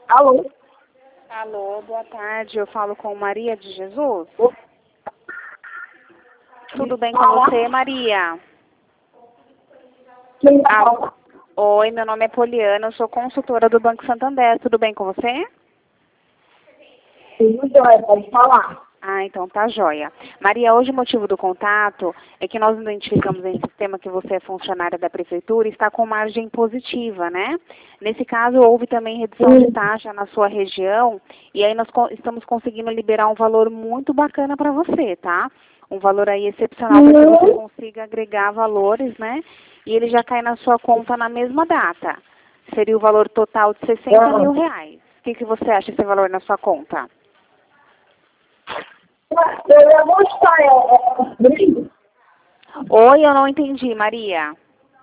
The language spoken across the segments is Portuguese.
Alô? Alô, boa tarde. Eu falo com Maria de Jesus. Tudo bem com você, Maria? Quem tá falando? Oi, meu nome é Poliana, eu sou consultora do Banco Santander. Tudo bem com você? Tudo jóia, pode falar. Ah, então tá joia. Maria, hoje o motivo do contato é que nós identificamos em sistema que você é funcionária da prefeitura e está com margem positiva, né? Nesse caso, houve também redução de taxa na sua região e aí nós estamos conseguindo liberar um valor muito bacana para você, tá? Um valor aí excepcional para que você consiga agregar valores, né? E ele já cai na sua conta na mesma data. Seria o valor total de 60 mil reais. O que você acha esse valor na sua conta? Eu ia mostrar, Rodrigo. Oi, eu não entendi, Maria.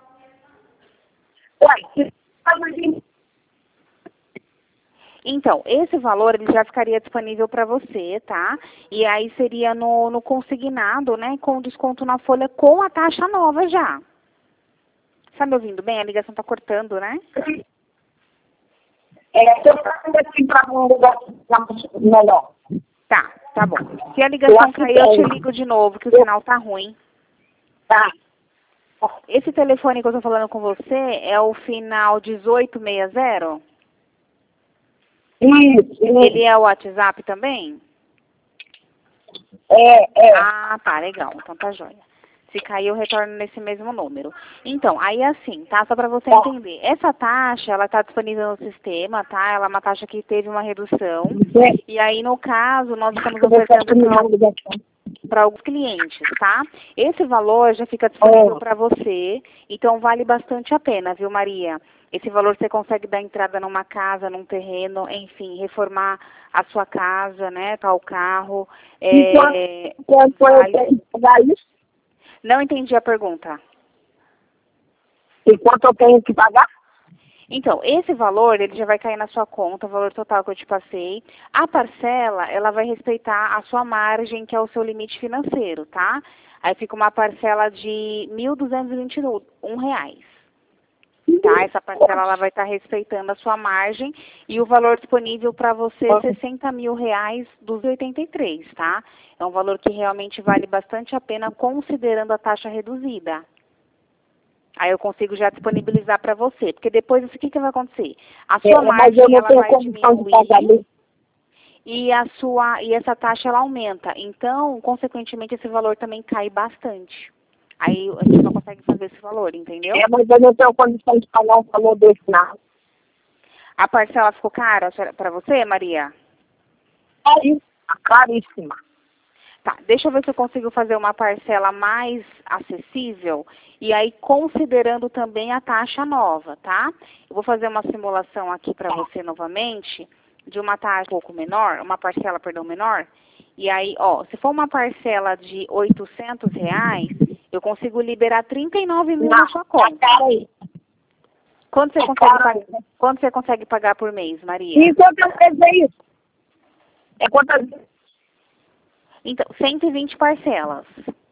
Então, esse valor ele já ficaria disponível para você, tá? E aí seria no consignado, né? Com desconto na folha com a taxa nova já. Tá me ouvindo bem? A ligação tá cortando, né? Se eu faço aqui para um lugar melhor. Tá bom. Se a ligação cair, eu te ligo de novo, que o sinal tá ruim. Tá. Esse telefone que eu tô falando com você é o final 1860? Isso. Ele é o WhatsApp também? Ah, tá, legal. Então tá joia. Se cair, eu retorno nesse mesmo número. Então, aí assim, tá? Só para você entender. Essa taxa, ela tá disponível no sistema, tá? Ela é uma taxa que teve uma redução. E aí, no caso, nós estamos oferecendo para alguns clientes, tá? Esse valor já fica disponível para você. Então, vale bastante a pena, viu, Maria? Esse valor você consegue dar entrada numa casa, num terreno, enfim, reformar a sua casa, né? Tal carro. Quanto eu tenho que pagar isso? Não entendi a pergunta. E quanto eu tenho que pagar? Então, esse valor, ele já vai cair na sua conta, o valor total que eu te passei. A parcela, ela vai respeitar a sua margem, que é o seu limite financeiro, tá? Aí fica uma parcela de R$ 1.221. Tá? Essa parcela, ela vai estar respeitando a sua margem e o valor disponível para você é 60 mil reais dos 83, tá? É um valor que realmente vale bastante a pena, considerando a taxa reduzida. Aí eu consigo já disponibilizar para você, porque depois o que vai acontecer? A sua margem ela vai diminuir e essa taxa ela aumenta. Então, consequentemente, esse valor também cai bastante. Aí a gente não consegue fazer esse valor, entendeu? Mas eu não tenho condição de pagar um valor desse, não. A parcela ficou cara para você, Maria? Caríssima. Tá, deixa eu ver se eu consigo fazer uma parcela mais acessível e aí considerando também a taxa nova, tá? Eu vou fazer uma simulação aqui para você novamente de uma taxa um pouco menor, uma parcela, perdão, menor. E aí, ó, se for uma parcela de R$ 800, eu consigo liberar 39 mil na sua conta. Quanto você consegue pagar por mês, Maria? E quantas vezes é isso? É quantas vezes? Então, 120 parcelas.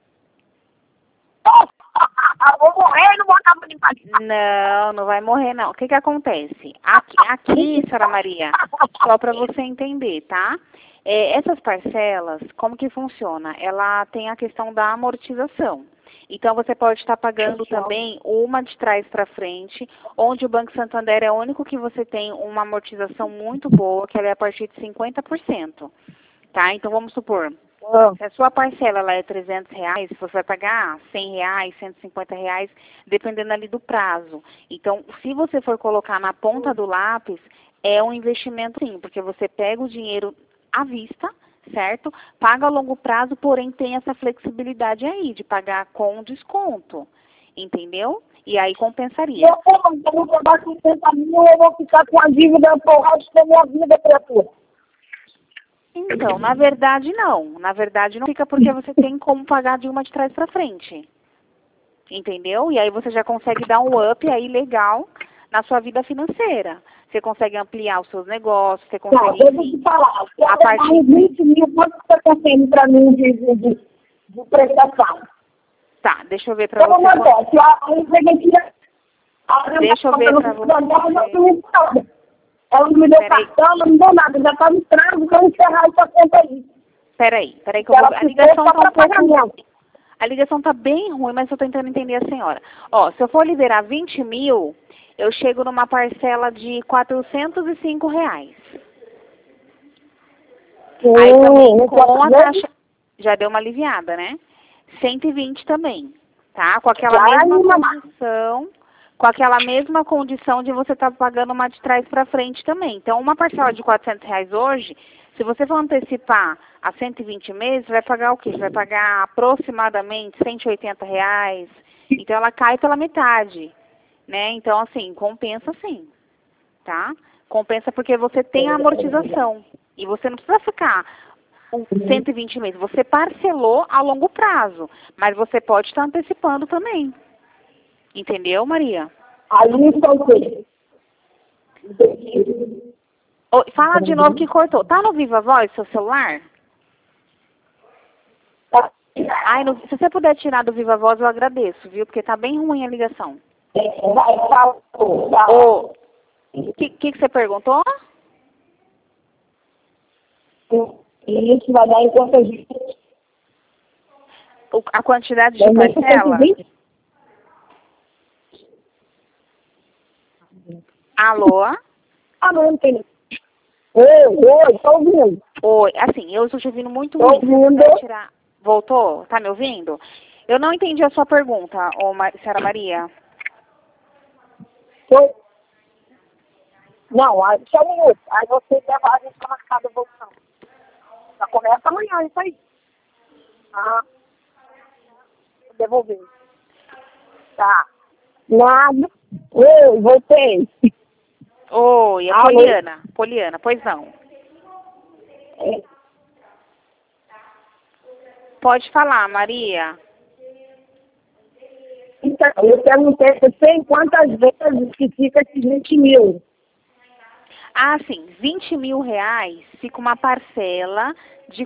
Eu vou morrer e não vou acabar de pagar. Não, não vai morrer, não. O que acontece? Aqui, senhora Maria, só para você entender, tá? Essas parcelas, como que funciona? Ela tem a questão da amortização. Então, você pode estar pagando também uma de trás para frente, onde o Banco Santander é o único que você tem uma amortização muito boa, que ela é a partir de 50%. Tá? Então, vamos supor, se a sua parcela ela é R$300, você vai pagar R$100, R$150, dependendo ali do prazo. Então, se você for colocar na ponta do lápis, é um investimento sim, porque você pega o dinheiro à vista, certo? Paga a longo prazo, porém tem essa flexibilidade aí de pagar com desconto, entendeu? E aí compensaria. Eu vou pagar 50 mil, eu vou ficar com a dívida por resto da minha vida, criatura. Então, na verdade não. Na verdade não fica porque você tem como pagar de uma de trás para frente. Entendeu? E aí você já consegue dar um up aí legal na sua vida financeira. Você consegue ampliar os seus negócios, você consegue, enfim, a partir de 20 mil, quanto você está tendo para mim de prestação? Tá, deixa eu ver para você. Deixa eu ver para você. Ela não me deu cartão, não me deu nada. Já tá no prazo para encerrar essa conta aí. Peraí que eu vou... A ligação tá um pouco... A ligação tá bem ruim, mas eu tô tentando entender a senhora. Ó, se eu for liberar 20 mil, eu chego numa parcela de R$405. Aí também com a taxa... Já deu uma aliviada, né? 120 também, tá? Com aquela mesma condição de você estar pagando uma de trás para frente também. Então, uma parcela de R$400 hoje, se você for antecipar a 120 meses, vai pagar o quê? Você vai pagar aproximadamente R$180. Então, ela cai pela metade, né? Então, assim, compensa sim, tá? Compensa porque você tem a amortização. E você não precisa ficar 120 meses. Você parcelou a longo prazo, mas você pode estar antecipando também. Entendeu, Maria? Aí então, fala de novo que cortou. Tá no Viva Voz, seu celular? Ai, se você puder tirar do Viva Voz, eu agradeço, viu? Porque tá bem ruim a ligação. O que você perguntou? Isso vai dar em quantas vezes? A quantidade de parcela? Alô? Não tem. Oi, tô ouvindo. Oi, assim, eu estou te ouvindo muito ruim. Tô ouvindo. Voltou? Tá me ouvindo? Eu não entendi a sua pergunta, senhora Maria. Não, só um minuto. Aí você leva a gente pra marcar a devolução. Já começa amanhã, isso aí. Devolver. Tá. Nada. Oi, voltei. Oi, é Poliana. Poliana, pois não. Pode falar, Maria. Então, eu perguntei pra você em quantas vezes que fica esses 20 mil. Ah, sim, R$20.000 fica uma parcela de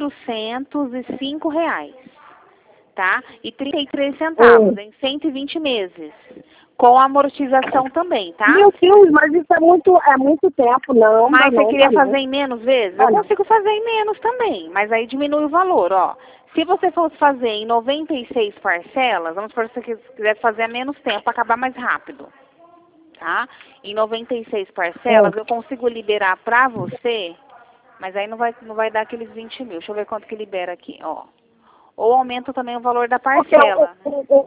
R$405, tá? E 33 centavos em 120 meses, com amortização também, tá? Meu Deus, mas isso é muito tempo, não. Mas você queria fazer em menos vezes? Eu consigo fazer em menos também, mas aí diminui o valor, ó. Se você fosse fazer em 96 parcelas, vamos supor que você quisesse fazer a menos tempo, acabar mais rápido. Tá? Em 96 parcelas, eu consigo liberar pra você, mas aí não vai dar aqueles 20 mil. Deixa eu ver quanto que libera aqui, ó. Ou aumenta também o valor da parcela.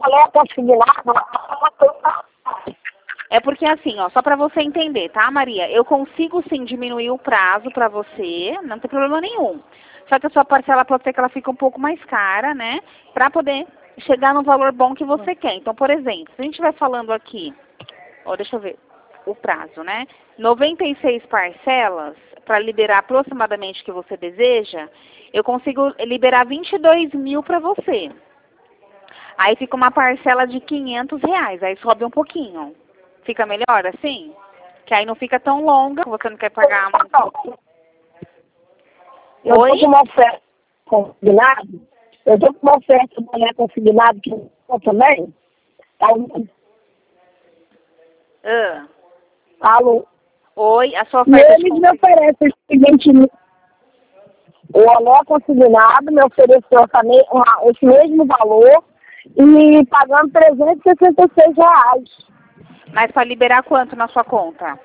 É porque assim, ó, só pra você entender, tá, Maria? Eu consigo sim diminuir o prazo pra você, não tem problema nenhum. Só que a sua parcela pode ser que ela fique um pouco mais cara, né? Pra poder chegar no valor bom que você quer. Então, por exemplo, se a gente estiver falando aqui, ó, deixa eu ver o prazo, né? 96 parcelas, para liberar aproximadamente o que você deseja, eu consigo liberar 22 mil para você. Aí fica uma parcela de R$500, aí sobe um pouquinho. Fica melhor assim? Que aí não fica tão longa, você não quer pagar muito. Eu tô com uma oferta consignado. Eu tô com uma oferta consignado que eu também. Alô? Oi, a sua oferta e eles me oferecem o Alô consignado me ofereceu esse mesmo valor e pagando R$366. Mas para liberar quanto na sua conta?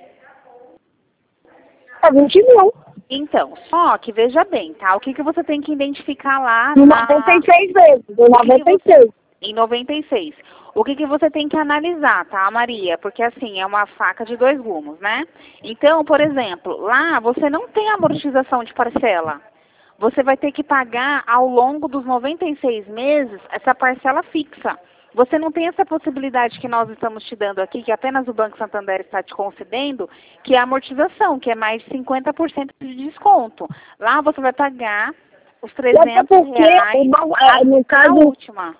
20 mil. Então, só que veja bem, tá? O que você tem que identificar lá Em 96 vezes, em 96. Em 96. O que você tem que analisar, tá, Maria? Porque, assim, é uma faca de dois gumes, né? Então, por exemplo, lá você não tem amortização de parcela. Você vai ter que pagar ao longo dos 96 meses essa parcela fixa. Você não tem essa possibilidade que nós estamos te dando aqui, que apenas o Banco Santander está te concedendo, que é a amortização, que é mais de 50% de desconto. Lá você vai pagar os R$300 no caso, a última.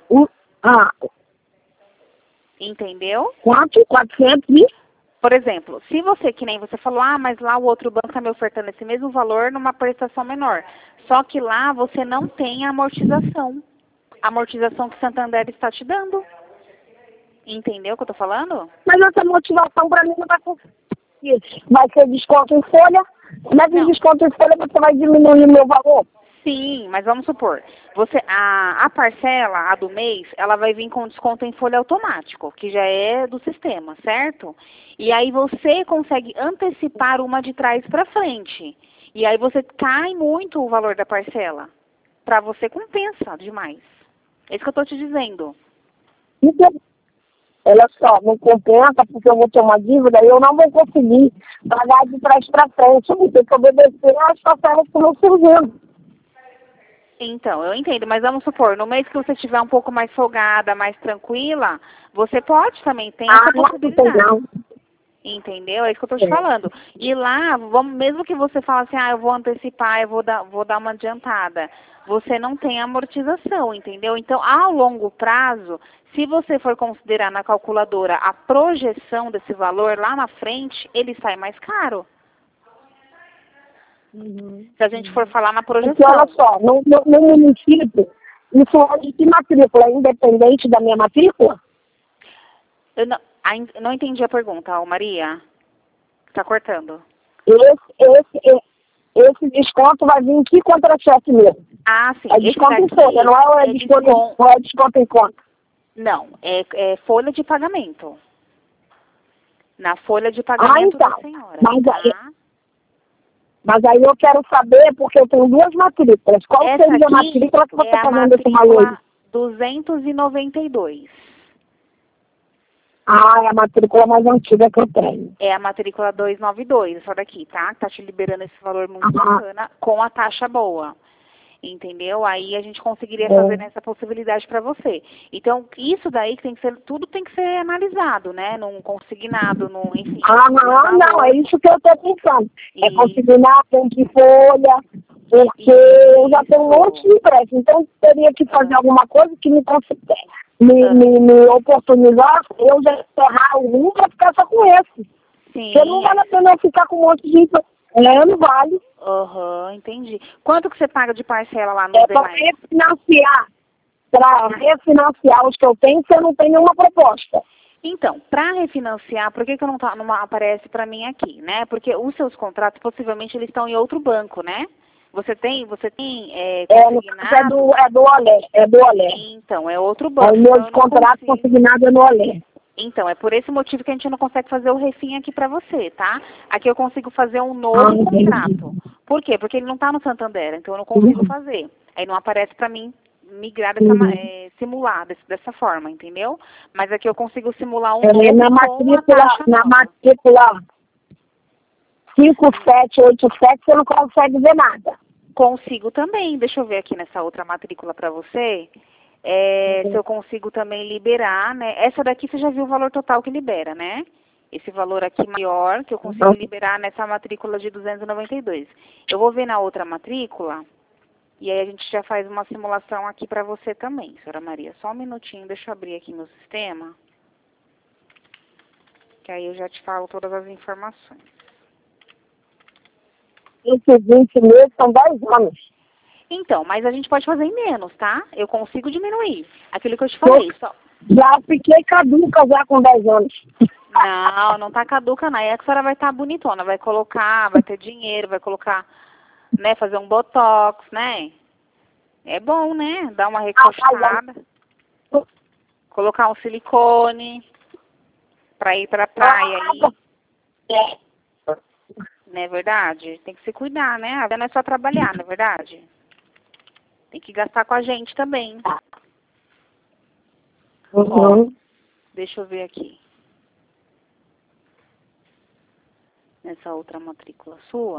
Entendeu? 400 Por exemplo, se você, que nem você falou, mas lá o outro banco está me ofertando esse mesmo valor numa prestação menor. Só que lá você não tem a amortização. A amortização que o Santander está te dando. Entendeu o que eu estou falando? Mas essa motivação para mim não vai conseguir. que vai ser desconto em folha? Como é que desconto em folha você vai diminuir o meu valor? Sim, mas vamos supor, a parcela, a do mês, ela vai vir com desconto em folha automático, que já é do sistema, certo? E aí você consegue antecipar uma de trás para frente. E aí você cai muito o valor da parcela. Para você compensa demais. É isso que eu estou te dizendo. Então, olha só, não compensa porque eu vou ter uma dívida e eu não vou conseguir pagar de trás para frente. Eu vou ter que obedecer às parcelas que vão surgindo. Então, eu entendo, mas vamos supor, no mês que você estiver um pouco mais folgada, mais tranquila, você pode também, tem essa possibilidade. Não. Entendeu? É isso que eu estou te falando. E lá, mesmo que você fale assim, eu vou antecipar, eu vou dar uma adiantada, você não tem amortização, entendeu? Então, ao longo prazo, se você for considerar na calculadora a projeção desse valor lá na frente, ele sai mais caro. Se a gente for falar na projeção. Porque, olha só, no município, isso é de matrícula, independente da minha matrícula? Eu não entendi a pergunta, Maria. Está cortando. Esse desconto vai vir em que contra-cheque mesmo? Ah, sim. É desconto em folha, não é desconto em conta? Não, é folha de pagamento. Na folha de pagamento da senhora. Mas aí eu quero saber, porque eu tenho duas matrículas. Qual seria a matrícula que você está vendo esse valor? 292. Ah, é a matrícula mais antiga que eu tenho. É a matrícula 292, essa daqui, tá? Tá te liberando esse valor muito bacana, com a taxa boa. Entendeu? Aí a gente conseguiria fazer essa possibilidade para você. Então, isso daí que tem que ser, tudo tem que ser analisado, né? Num consignado, enfim. Não, é isso que eu estou pensando. É consignado, tem de folha, porque eu já tenho um monte de empréstimo. Então, teria que fazer alguma coisa que me oportunizasse eu já encerrar um para ficar só com esse. Sim. Porque não vale a pena eu ficar com um monte de empréstimo. Não vale. Entendi. Quanto que você paga de parcela lá no demais? Para refinanciar os que eu tenho, você não tem nenhuma proposta. Então, para refinanciar, por que não aparece para mim aqui, né? Porque os seus contratos, possivelmente, eles estão em outro banco, né? Você tem consignado? É do Olé. Então, é outro banco. O meu contrato consignado é no Olé. Então, é por esse motivo que a gente não consegue fazer o refim aqui para você, tá? Aqui eu consigo fazer um novo contrato. Por quê? Porque ele não está no Santander, então eu não consigo fazer. Aí não aparece para mim migrar, simular dessa forma, entendeu? Mas aqui eu consigo simular um novo na matrícula 5787 você não consegue ver nada. Consigo também. Deixa eu ver aqui nessa outra matrícula para você. Se eu consigo também liberar, né? Essa daqui você já viu o valor total que libera, né? Esse valor aqui maior que eu consigo liberar nessa matrícula de 292. Eu vou ver na outra matrícula e aí a gente já faz uma simulação aqui para você também, senhora Maria. Só um minutinho, deixa eu abrir aqui no sistema. Que aí eu já te falo todas as informações. Esses 20 meses são 10 anos. Então, mas a gente pode fazer em menos, tá? Eu consigo diminuir. Aquilo que eu te falei. Já fiquei caduca já com 10 anos. Não tá caduca não. Aí a senhora vai estar bonitona. Vai colocar, vai ter dinheiro, vai colocar, né? Fazer um botox, né? É bom, né? Dar uma recochada. Colocar um silicone. Pra ir pra praia aí. Não é verdade? Tem que se cuidar, né? A vida não é só trabalhar, não é verdade? Tem que gastar com a gente também. Deixa eu ver aqui. Nessa outra matrícula sua.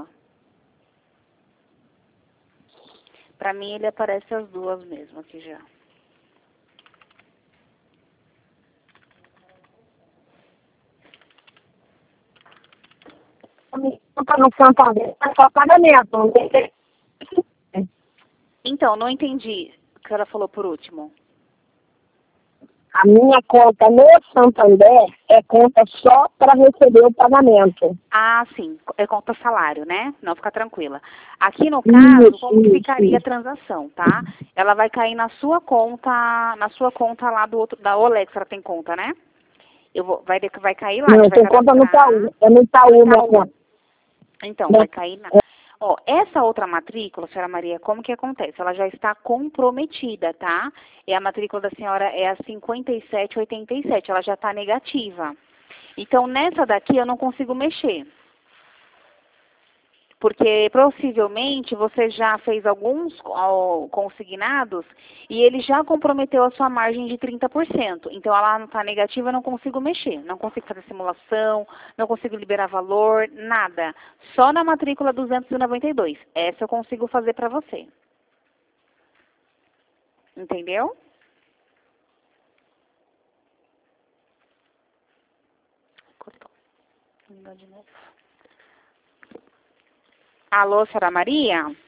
Pra mim ele aparece as duas mesmo aqui já. No Santander, é só pagamento, não tem. Então, não entendi o que a senhora falou por último. A minha conta no Santander é conta só para receber o pagamento. Ah, sim. É conta salário, né? Não, fica tranquila. Aqui no caso, como que ficaria a transação, tá? Ela vai cair na sua conta lá da Olex, ela tem conta, né? vai cair lá. Não, a eu gente vai tenho conta no cadastrar. Itaú. É no Itaú, minha conta. Então, vai cair na... Ó, essa outra matrícula, senhora Maria, como que acontece? Ela já está comprometida, tá? E a matrícula da senhora é a 5787, ela já está negativa. Então, nessa daqui eu não consigo mexer. Porque possivelmente você já fez alguns consignados e ele já comprometeu a sua margem de 30%. Então, ela não está negativa, eu não consigo mexer. Não consigo fazer simulação, não consigo liberar valor, nada. Só na matrícula 292. Essa eu consigo fazer para você. Entendeu? Cortou. Vou ligar de novo. Alô, senhora Maria?